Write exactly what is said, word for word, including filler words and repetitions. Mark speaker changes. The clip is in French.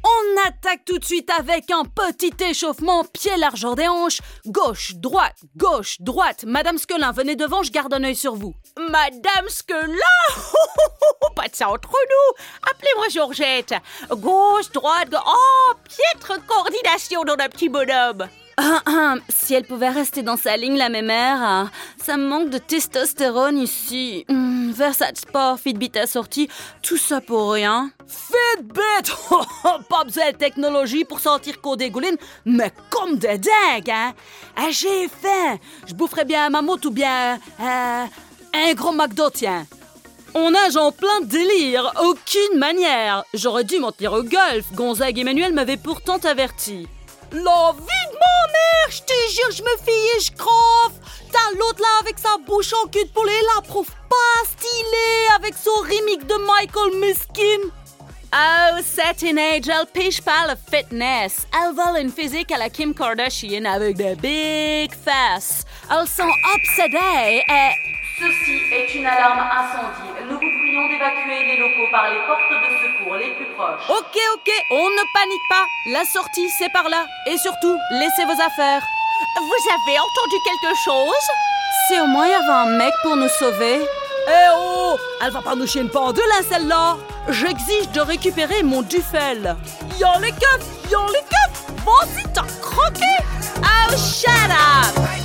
Speaker 1: On attaque tout de suite avec un petit échauffement, pied largeur des hanches, gauche, droite, gauche, droite. Madame Squelin, venez devant, je garde un œil sur vous.
Speaker 2: Madame Squelin? Pas de ça entre nous. Appelez-moi Georgette. Gauche, droite, gauche. Oh, piètre coordination dans un petit bonhomme.
Speaker 1: Ah, ah, si elle pouvait rester dans sa ligne, la mémère, ah, ça me manque de testostérone ici. Hum, Versace Sport, Fitbit assorti, tout ça pour rien. Fitbit! Pas besoin de technologie pour sentir qu'on dégouline, mais comme des dingues, hein? Ah, j'ai faim. Je boufferais bien un mammouth ou bien euh, un gros McDo, tiens. On nage en plein délire, aucune manière. J'aurais dû m'en tenir au golf. Gonzague Emmanuel m'avait pourtant averti.
Speaker 2: La vie de ma mère, je te jure, je me fie et je crove. T'as l'autre là avec sa bouche en cul de poulet, la prof pas stylée avec son remix de Michael Miskin.
Speaker 1: Oh, cette teenage, elle piche pas le fitness. Elle vole une physique à la Kim Kardashian avec des big fesses. Elles sont obsédées et... Ceci est une alarme incendie. Nous vous prions d'évacuer les locaux par les portes de secours les plus proches. Ok, ok, on ne panique pas. La sortie, c'est par là. Et surtout, laissez vos affaires.
Speaker 2: Vous avez entendu quelque chose?
Speaker 1: Si au moins il y avait un mec pour nous sauver.
Speaker 2: Eh oh! Elle va pas nous chier une pendule, hein, celle-là! J'exige de récupérer mon Duffel. Y'a les keufs! Y'a les keufs! Vas-y, t'as croqué!
Speaker 1: Oh, shut up!